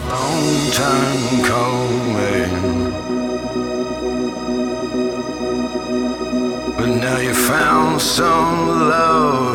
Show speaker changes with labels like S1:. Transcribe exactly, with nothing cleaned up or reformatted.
S1: Long time coming, but now you found some love